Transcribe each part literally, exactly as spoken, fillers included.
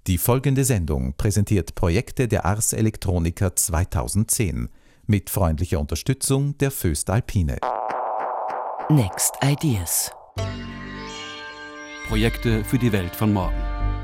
Die folgende Sendung präsentiert Projekte der Ars Electronica zweitausendzehn mit freundlicher Unterstützung der voestalpine. Next Ideas. Projekte für die Welt von morgen.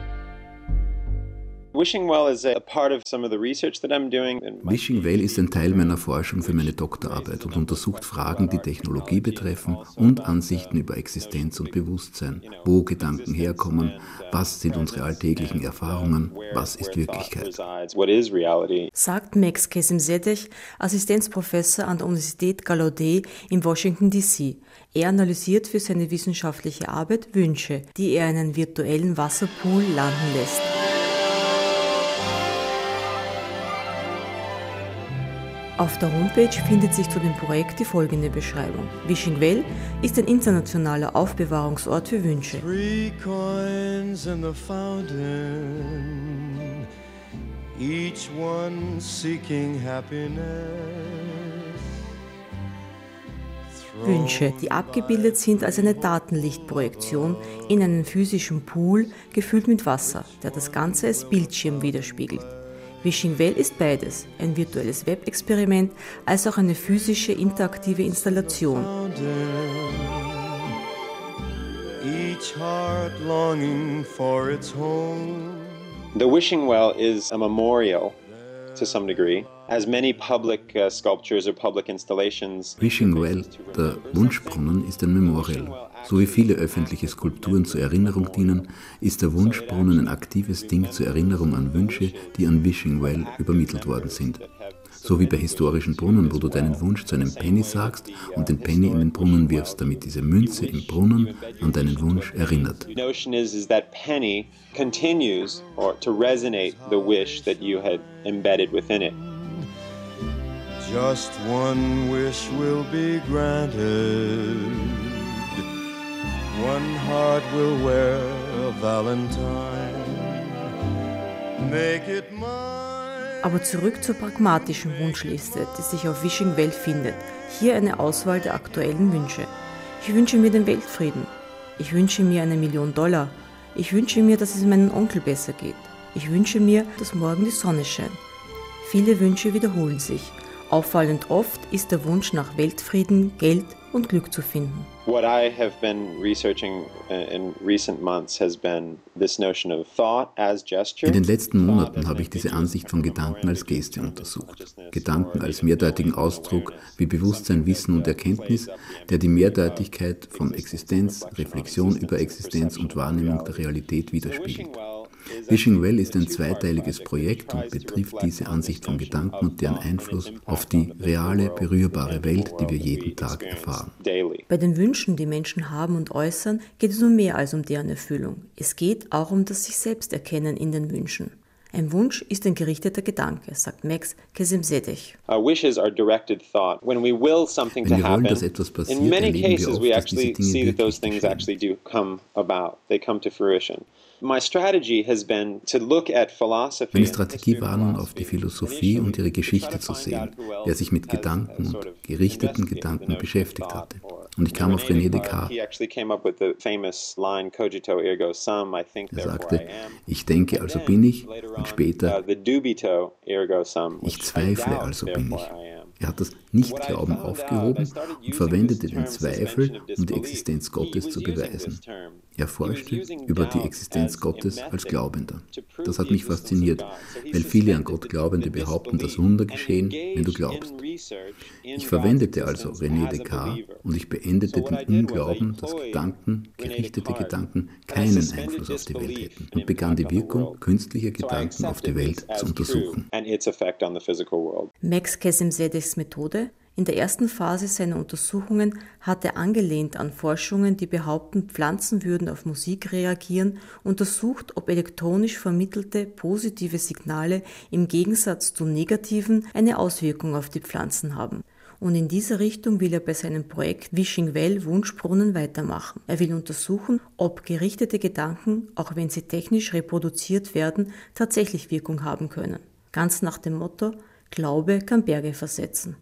Wishing Well is a part of some of the research that I'm doing. Wishing Well ist ein Teil meiner Forschung für meine Doktorarbeit und untersucht Fragen, die Technologie betreffen und Ansichten über Existenz und Bewusstsein. Wo Gedanken herkommen, was sind unsere alltäglichen Erfahrungen, was ist Wirklichkeit? Sagt Max Kazemzadeh, Assistenzprofessor an der Universität Gallaudet in Washington D C. Er analysiert für seine wissenschaftliche Arbeit Wünsche, die er in einen virtuellen Wasserpool landen lässt. Auf der Homepage findet sich zu dem Projekt die folgende Beschreibung. Wishing Well ist ein internationaler Aufbewahrungsort für Wünsche. Three coins in the fountain, each one seeking happiness. Wünsche, die abgebildet sind als eine Datenlichtprojektion in einen physischen Pool, gefüllt mit Wasser, der das Ganze als Bildschirm widerspiegelt. Wishing Well ist beides, ein virtuelles Webexperiment als auch eine physische interaktive Installation. Each heart longing for its home. The Wishing Well is a memorial to some degree, as many public uh, sculptures or public installations. Wishing Well, der Wunschbrunnen, ist ein Memorial. So wie viele öffentliche Skulpturen zur Erinnerung dienen, ist der Wunschbrunnen ein aktives Ding zur Erinnerung an Wünsche, die an Wishing Well übermittelt worden sind. So wie bei historischen Brunnen, wo du deinen Wunsch zu einem Penny sagst und den Penny in den Brunnen wirfst, damit diese Münze im Brunnen an deinen Wunsch erinnert. The notion is, is that penny continues or to resonate the wish that you had embedded within it. Just one wish will be granted. One heart will wear a valentine. Make it mine. Aber zurück zur pragmatischen Wunschliste, die sich auf Wishing Well findet. Hier eine Auswahl der aktuellen Wünsche. Ich wünsche mir den Weltfrieden. Ich wünsche mir eine Million Dollar. Ich wünsche mir, dass es meinem Onkel besser geht. Ich wünsche mir, dass morgen die Sonne scheint. Viele Wünsche wiederholen sich. Auffallend oft ist der Wunsch nach Weltfrieden, Geld und Glück zu finden. What I have been researching in recent months has been this notion of thought as gesture. In den letzten Monaten habe ich diese Ansicht von Gedanken als Geste untersucht. Gedanken als mehrdeutigen Ausdruck wie Bewusstsein, Wissen und Erkenntnis, der die Mehrdeutigkeit von Existenz, Reflexion über Existenz und Wahrnehmung der Realität widerspiegelt. Wishing Well ist ein zweiteiliges Projekt und betrifft diese Ansicht von Gedanken und deren Einfluss auf die reale, berührbare Welt, die wir jeden Tag erfahren. Bei den Wünschen, die Menschen haben und äußern, geht es um mehr als um deren Erfüllung. Es geht auch um das sich selbst erkennen in den Wünschen. Ein Wunsch ist ein gerichteter Gedanke, sagt Max Kazemzadeh. Our wishes are directed thought. When we will something to Wenn wir wollen, happen, dass etwas passiert, in many erleben wir cases oft, we dass diese actually Dinge see that those wirklich things geschehen. actually do come about. They come to fruition. My strategy has been to look at philosophy. Meine Strategie war nun, auf die Philosophie und ihre Geschichte zu sehen, der sich mit Gedanken und gerichteten Gedanken beschäftigt hatte. Und ich kam auf René Descartes. Er sagte, ich denke, also bin ich, und später, ich zweifle, also bin ich. Er hat das Nichtglauben aufgehoben und verwendete den Zweifel, um die Existenz Gottes zu beweisen. Er forschte über die Existenz Gottes als Glaubender. Das hat mich fasziniert, weil viele an Gott Glaubende behaupten, dass Wunder geschehen, wenn du glaubst. Ich verwendete also René Descartes und ich beendete den Unglauben, dass Gedanken, gerichtete Gedanken, keinen Einfluss auf die Welt hätten und begann die Wirkung künstlicher Gedanken auf die Welt zu untersuchen. Max Kazemzadehs Methode? In der ersten Phase seiner Untersuchungen hat er angelehnt an Forschungen, die behaupten, Pflanzen würden auf Musik reagieren, untersucht, ob elektronisch vermittelte positive Signale im Gegensatz zu negativen eine Auswirkung auf die Pflanzen haben. Und in dieser Richtung will er bei seinem Projekt Wishing Well Wunschbrunnen weitermachen. Er will untersuchen, ob gerichtete Gedanken, auch wenn sie technisch reproduziert werden, tatsächlich Wirkung haben können. Ganz nach dem Motto: Glaube kann Berge versetzen.